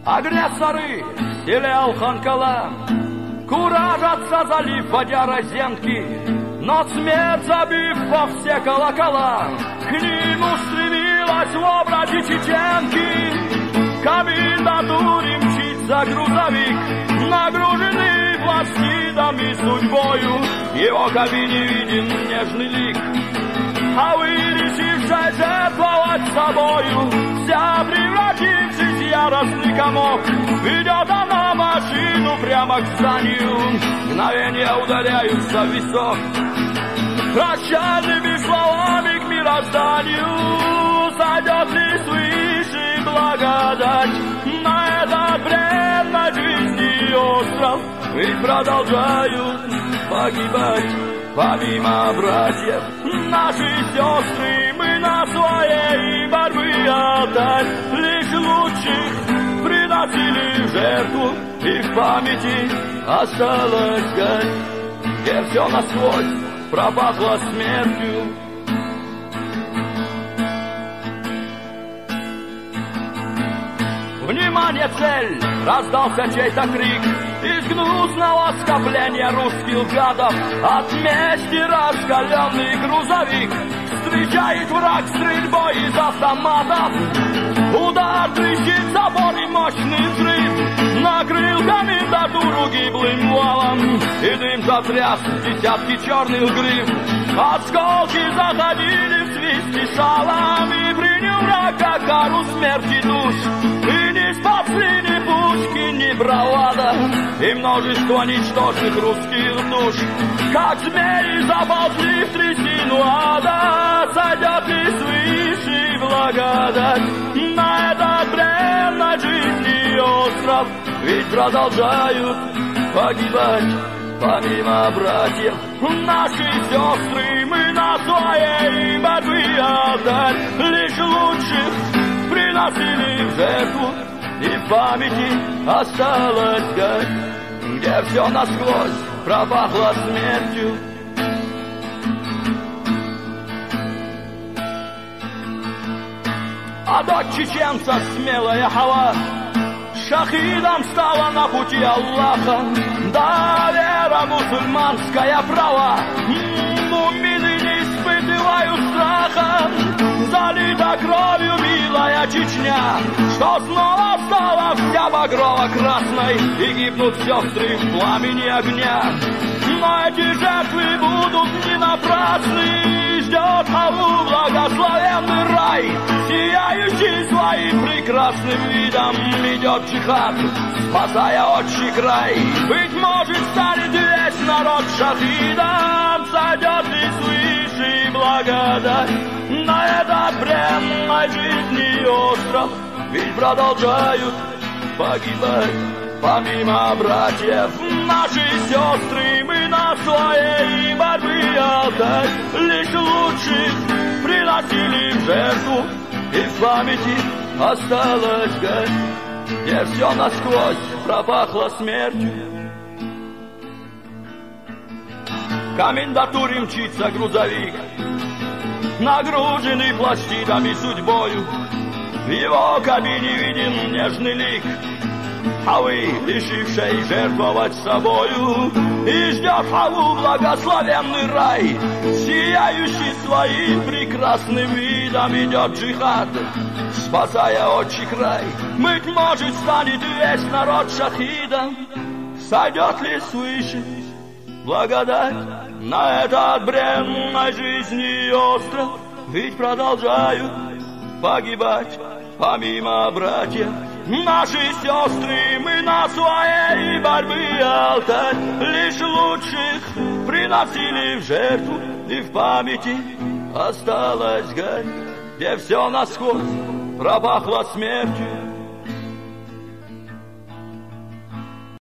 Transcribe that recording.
Агрессоры стрелял Ханкала, куражатся, залив водя розенки, но смерть, забив во все колокола, к ним устремилась в образе чеченки. Комендатуре мчится грузовик, нагруженный пластидами судьбою, в его кабине виден нежный лик. А вы, решившись жертвовать собою, вся превратившись в яростный комок, ведет она машину прямо к зданию, мгновения ударяются в висок. Прощальными словами к мирозданию сойдет ли свыше благодать на этот бренной жизни остров, ведь продолжают погибать. Помимо братьев, наши сестры, мы на своей борьбе отдать лишь лучших приносили в жертву, и в памяти осталось горь, где все насквозь пропахло смертью. Внимание, цель! Раздался чей-то крик. Из гнусного скопления русских гадов от мести раскаленный грузовик встречает враг стрельбой из автоматов. Удар, трещит забор и мощный взрыв накрыл комендатуру гиблым валом, и дым затряс десятки черных гриф. Осколки заходили в свисте шалом, и принял враг как кару смерти душ. И не спасли ни пушки, ни бравада, и множество ничтожных русских душ. Как змеи заползли в трясину ада, сойдет ли свыше благодать на этот бренной жизни остров, ведь продолжают погибать. Помимо братьев, наши сестры, мы на своей борьбе отдать лишь лучших приносили в жертву, и в памяти осталась горь, где все насквозь пропахло смертью. А дочь чеченца смелая Хава шахидом стала на пути Аллаха. Да, вера мусульманская права, мумины не испытывают страха. Залита кровью милая Чечня, что снова стала вся багрово-красной, и гибнут сестры в пламени огня. Но эти жертвы будут не напрасны, ждет Хаву благословенный рай, сияющий своим прекрасным видом идет джихад, спасая отчий край. Быть может, станет весь народ шахидом, сойдет ли свыше благодать на этот бренной жизни остров, ведь продолжают погибать. Помимо братьев, наши сестры, мы на своей борьбе отдать лишь лучших приносили в жертву, и в памяти осталась горь, где все насквозь пропахло смертью. В комендатуре мчится грузовик, нагруженный пластидами судьбою, в его кабине виден нежный лик. А вы, решившие жертвовать собою, и ждет Хаву благословенный рай, сияющий своим прекрасным видом идет джихад, спасая отчий край. Быть может, станет весь народ шахидом, сойдет ли свыше благодать на этот бренной жизни остров, ведь продолжают погибать. Помимо братьев, наши сестры, мы на своей борьбе алтарь лишь лучших приносили в жертву, и в памяти осталась горь, где все насквозь пропахло смертью.